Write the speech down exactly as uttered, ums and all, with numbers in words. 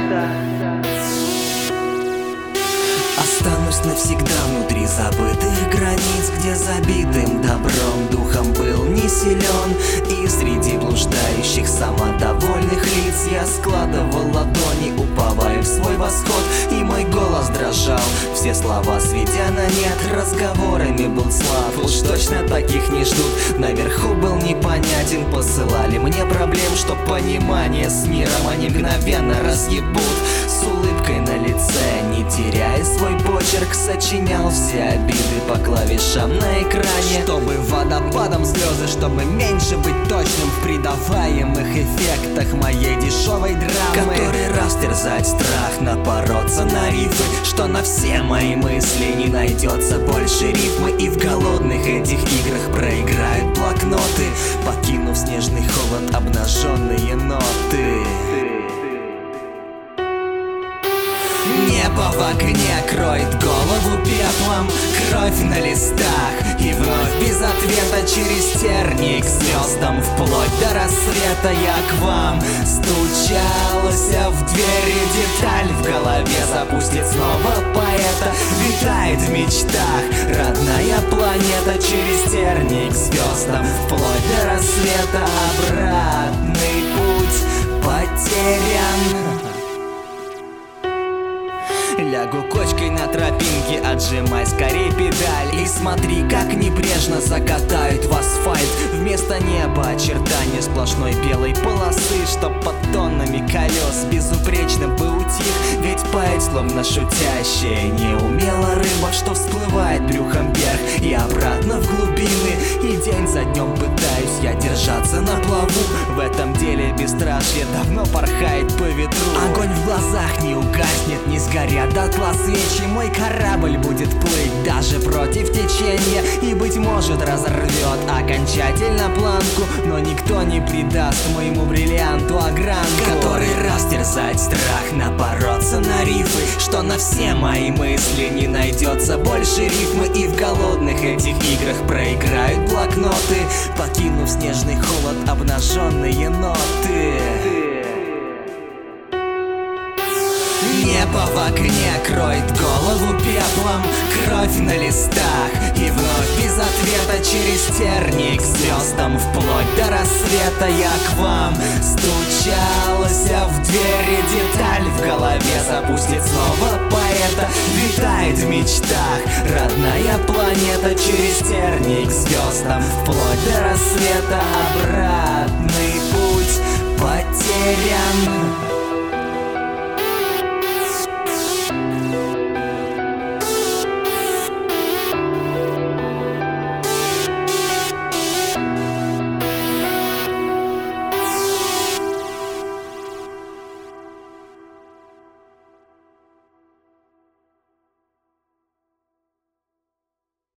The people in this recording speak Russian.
Останусь навсегда внутри забытых границ, где забитым добром духом был не силен. И среди блуждающих самодовольных лиц я складывал ладони, уповая в свой восход. И мой голос дрожал, все слова сведя на нет, разговорами был слаб. Уж точно таких не ждут, наверху был непонятен. Посылали мне проблем, что понимание с миром они мгновенно разъебут. С улыбкой на лице, не теряя свой почерк, сочинял все обиды по клавишам на экране. Чтобы водопадом слезы, чтобы меньше быть точным в придаваемых эффектах моей дешевой драмы. Который раз терзать страх, напороться на рифы, что на все мои мысли не найдется больше рифмы. И в голодных этих играх проиграют блокноты, покинув снежный холод обнаженные ноты. Небо в огне кроет голову пеплом, кровь на листах, и вновь без ответа через тернии к звездам. Вплоть до рассвета я к вам стучался в двери. Деталь в голове запустит снова поэта, витает в мечтах родная планета. Через тернии к звездам, вплоть до рассвета обратный путь потерян. Лягу кочкой на тропинке, отжимай скорей педаль. И смотри, как небрежно закатают в асфальт. Вместо неба очертания сплошной белой полосы, что под тоннами колес безупречно бы утих. Ведь поэт, словно шутящая, неумело рыба, что всплывает брюхом вверх и обратно в глубины. И день за днем пытаюсь я держаться на плаву. В этом деле бесстрашие давно порхает по ветру. Огонь в глазах не угаснет, не сгорят дотла свечи. Мой корабль будет плыть даже против течения, и, быть может, разорвет окончательно планку. Но никто не придаст моему бриллианту огранку. Который раз терзать страх, напороться на рифы, что на все мои мысли не найдется больше рифмы. И в голодных этих играх проиграют блокноты, покинув снежный холод обнаженные ноты. Небо в огне кроет голову пеплом, кровь на листах, и вновь без ответа через тернии к звездам. Вплоть до рассвета я к вам стучался в двери. Деталь в голове запустит снова поэта, витает в мечтах родная планета. Через тернии к звездам, вплоть до рассвета обратный